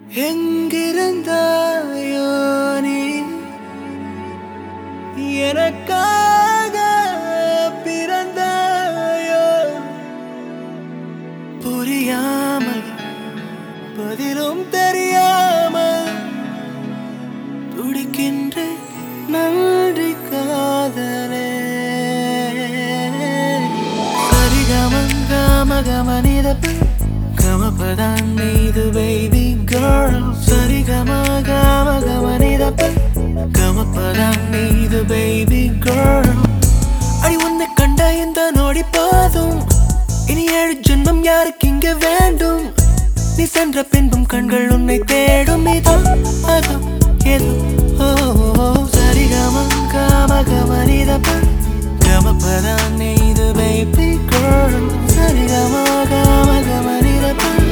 எங்கிருந்தாயோ நீ எனக்காக பிறந்தாயோ புரியாமல் பதிலும் தெரியாமல் துடிக்கின்ற நன்றி காதலே சரிகமகமகமனிதப்பு கமபதான் மீது baby girl சரிகமகமகமனிதப்பு கமபதான் மீது baby girl அடி உன்னை கண்ட இந்த நொடி போதும் இனி 7 ஜென்மம் யாருக்கு இங்க வேண்டும் நீ சென்ற பின்பும் கண்கள் உன்னை தேடும் இதோ அதோ ஏதோ சரிகமகமகமனிதப்பு கமபதான் மீது baby girl சரிகமகமகமனிதப்பு